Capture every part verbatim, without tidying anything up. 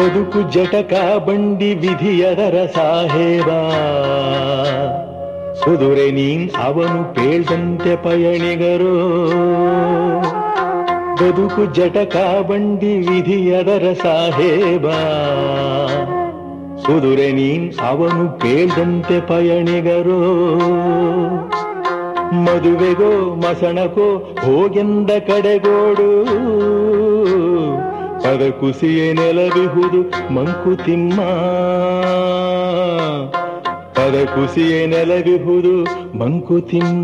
ಬದುಕು ಜಟಕ ಬಂಡಿ ವಿಧಿಯದರ ಸಾಹೇಬ, ಕುದುರೆ ನೀನ್ ಅವನು ಪೇಳ್ದಂತೆ ಪಯಣಿಗರು. ಬದುಕು ಜಟಕ ಬಂಡಿ ವಿಧಿಯದರ ಸಾಹೇಬ, ಕುದುರೆ ನೀನ್ ಅವನು ಪೇಳ್ದಂತೆ ಪಯಣಿಗರು. ಮದುವೆಗೋ ಮಸಣಕೋ ಹೋಗೆಂದ ಕಡೆಗೋಡು, ಪದ ಕುಸಿಯೇ ನೆಲವಿಹುದು ಮಂಕುತಿಮ್ಮ, ಪದ ಕುಸಿಯೇ ನೆಲವಿಹುದು ಮಂಕುತಿಮ್ಮ.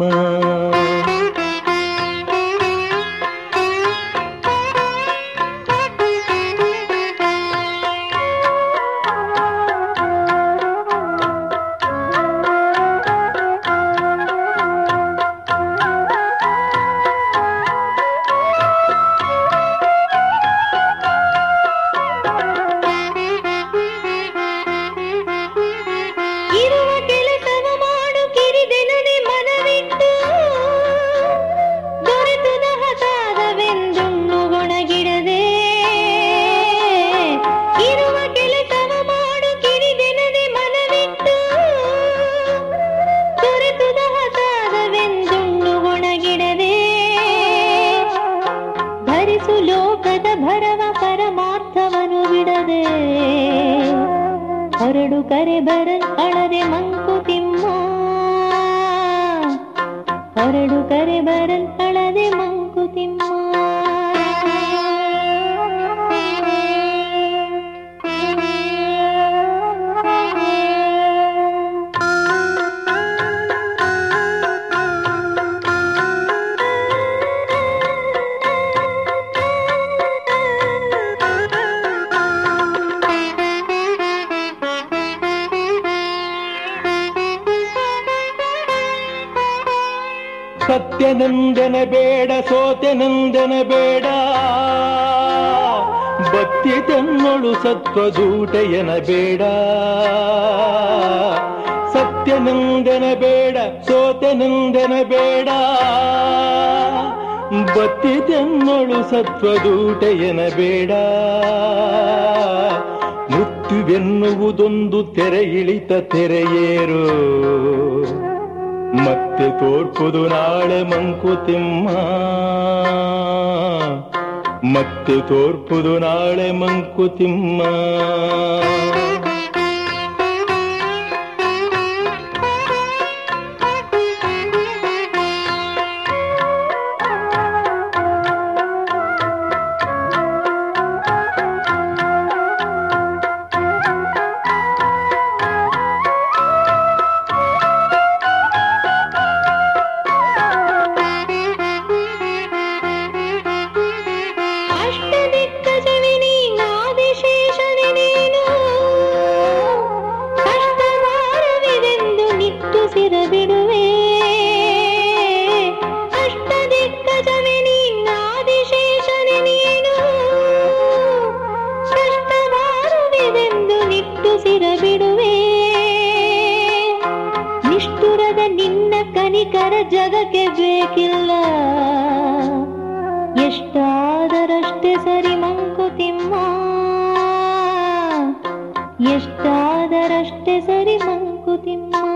ಹೊರಡು ಕರೆ ಬರ ಅಳದೆ ಮಂಕುತಿಮ್ಮ, ಹೊರಡು ಕರೆ ಬರ ಅಳದೆ ಮಂಕುತಿಮ್ಮ. ಸತ್ಯನಂದನ ಬೇಡ ಸೋತೆನಂದನ ಬೇಡ, ಬತ್ತಿ ತನ್ನೊಳು ಸತ್ವದೂಟೆಯನ ಬೇಡ. ಸತ್ಯನಂದನ ಬೇಡ ಸೋತೆನಂದನ ಬೇಡ, ಬತ್ತಿ ತನ್ನೊಳು ಸತ್ವದೂಟೆಯನ ಬೇಡ. ಮೃತ್ಯುವೆನ್ನುವುದೊಂದು ತೆರೆ ಇಳಿತ ತೆರೆಯೇರು, ಮತ್ತೆ ತೋರ್ಪುದು ನಾಳೆ ಮಂಕುತಿಮ್ಮ, ಮತ್ತೆ ತೋರ್ಪುದು ನಾಳೆ ಮಂಕುತಿಮ್ಮ. ಕನಿಕರ ಜಗಕ್ಕೆ ಬೇಕಿಲ್ಲ, ಎಷ್ಟಾದರಷ್ಟೇ ಸರಿ ಮಂಕುತಿಮ್ಮ, ಎಷ್ಟಾದರಷ್ಟೇ ಸರಿ ಮಂಕುತಿಮ್ಮ.